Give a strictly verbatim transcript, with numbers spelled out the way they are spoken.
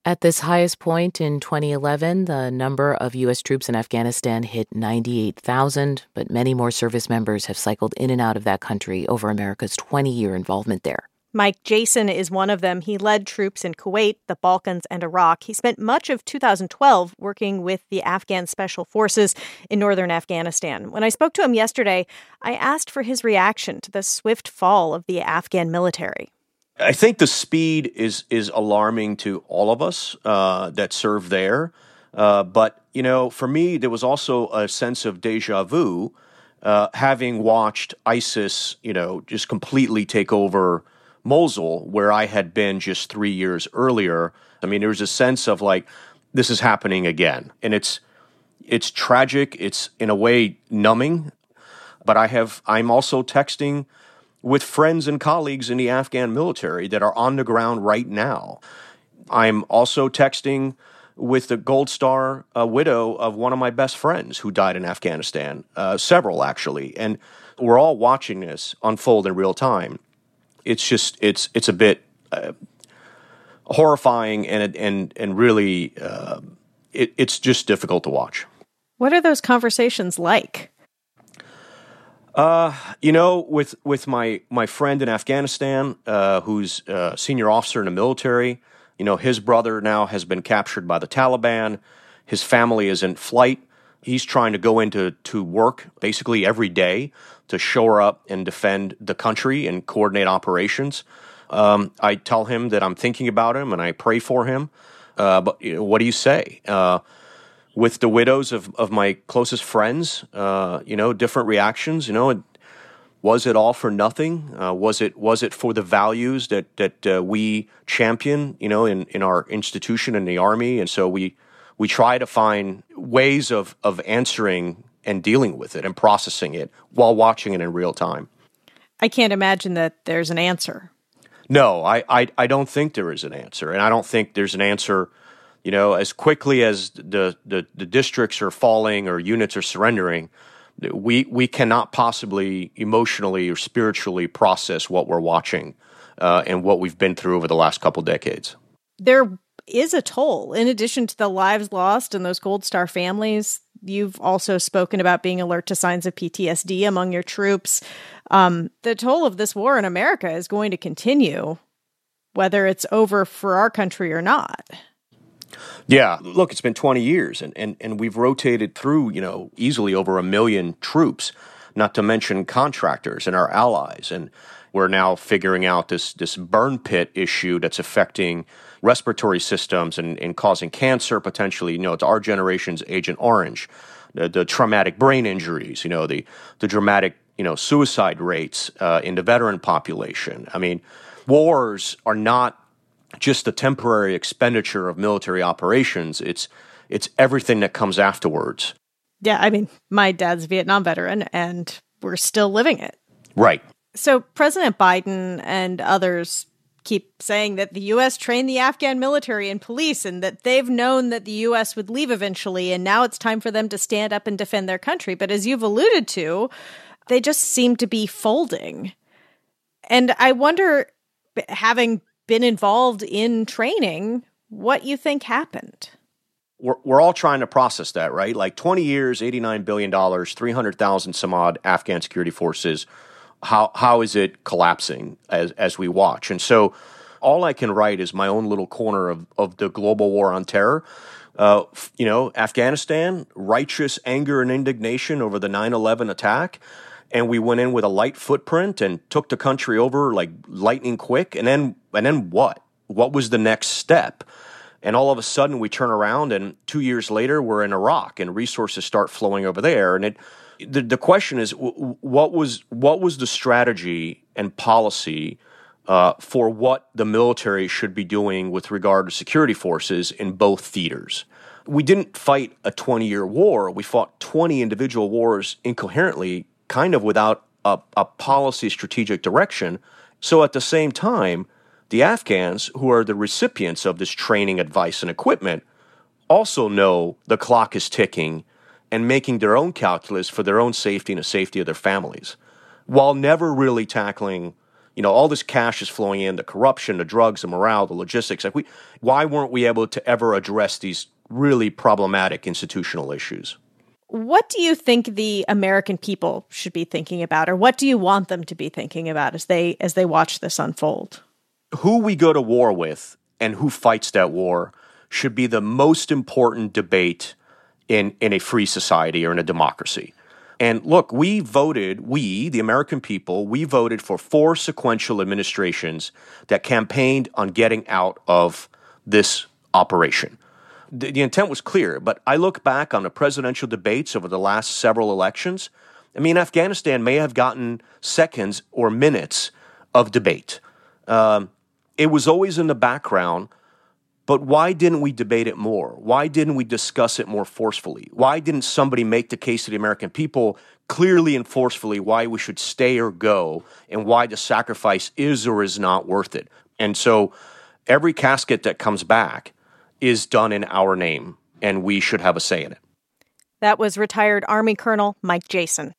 At this highest point in twenty eleven, the number of U S troops in Afghanistan hit ninety-eight thousand, but many more service members have cycled in and out of that country over America's twenty-year involvement there. Mike Jason is one of them. He led troops in Kuwait, the Balkans, and Iraq. He spent much of two thousand twelve working with the Afghan Special Forces in northern Afghanistan. When I spoke to him yesterday, I asked for his reaction to the swift fall of the Afghan military. I think the speed is is alarming to all of us uh, that serve there. Uh, but, you know, for me, there was also a sense of deja vu, uh, having watched ISIS, you know, just completely take over Mosul, where I had been just three years earlier. I mean, there was a sense of like, this is happening again. And it's it's tragic. It's in a way numbing. But I have I'm also texting with friends and colleagues in the Afghan military that are on the ground right now. I'm also texting with the Gold Star uh, widow of one of my best friends who died in Afghanistan, uh, several actually. And we're all watching this unfold in real time. It's just, it's it's a bit uh, horrifying and and and really, uh, it, it's just difficult to watch. What are those conversations like? Uh, you know, with with my my friend in Afghanistan, uh, who's a senior officer in the military, you know, his brother now has been captured by the Taliban. His family is in flight. He's trying to go into to work basically every day to shore up and defend the country and coordinate operations. Um, I tell him that I'm thinking about him and I pray for him. Uh, but you know, what do you say? Uh, With the widows of, of my closest friends, uh, you know, different reactions. You know, was it all for nothing? Uh, was it was it for the values that that uh, we champion? You know, in, in our institution in the Army, and so we we try to find ways of of answering and dealing with it and processing it while watching it in real time. I can't imagine that there's an answer. No, I I, I don't think there is an answer, and I don't think there's an answer. You know, as quickly as the, the, the districts are falling or units are surrendering, we we cannot possibly emotionally or spiritually process what we're watching uh, and what we've been through over the last couple decades. There is a toll. In addition to the lives lost and those Gold Star families, you've also spoken about being alert to signs of P T S D among your troops. Um, the toll of this war in America is going to continue, whether it's over for our country or not. Yeah, look, it's been twenty years, and, and, and we've rotated through, you know, easily over a million troops, not to mention contractors and our allies. And we're now figuring out this this burn pit issue that's affecting respiratory systems and, and causing cancer potentially. You know, it's our generation's Agent Orange, the, the traumatic brain injuries, you know, the, the dramatic, you know, suicide rates uh, in the veteran population. I mean, wars are not just the temporary expenditure of military operations. It's it's everything that comes afterwards. Yeah, I mean, my dad's a Vietnam veteran, and we're still living it. Right. So President Biden and others keep saying that the U S trained the Afghan military and police, and that they've known that the U S would leave eventually, and now it's time for them to stand up and defend their country. But as you've alluded to, they just seem to be folding. And I wonder, having been involved in training, what you think happened. We're, we're all trying to process that, right? Like twenty years, eighty-nine billion dollars, three hundred thousand some odd Afghan security forces. How how is it collapsing as as we watch? And so all I can write is my own little corner of, of the global war on terror. Uh, you know, Afghanistan, righteous anger and indignation over the nine eleven attack. And we went in with a light footprint and took the country over like lightning quick. And then and then what? What was the next step? And all of a sudden we turn around and two years later we're in Iraq and resources start flowing over there. And it the, the question is, what was what was the strategy and policy uh, for what the military should be doing with regard to security forces in both theaters? We didn't fight a twenty-year war. We fought twenty individual wars incoherently, kind of without a, a policy strategic direction. So at the same time, the Afghans, who are the recipients of this training, advice, and equipment, also know the clock is ticking and making their own calculus for their own safety and the safety of their families, while never really tackling, you know, all this cash is flowing in, the corruption, the drugs, the morale, the logistics. Like we, why weren't we able to ever address these really problematic institutional issues? What do you think the American people should be thinking about, or what do you want them to be thinking about as they as they watch this unfold? Who we go to war with and who fights that war should be the most important debate in, in a free society or in a democracy. And look, we voted, we, the American people, we voted for four sequential administrations that campaigned on getting out of this operation. The, the intent was clear, but I look back on the presidential debates over the last several elections. I mean, Afghanistan may have gotten seconds or minutes of debate. Um, it was always in the background, but why didn't we debate it more? Why didn't we discuss it more forcefully? Why didn't somebody make the case to the American people clearly and forcefully why we should stay or go and why the sacrifice is or is not worth it? And so every casket that comes back is done in our name, and we should have a say in it. That was retired Army Colonel Mike Jason.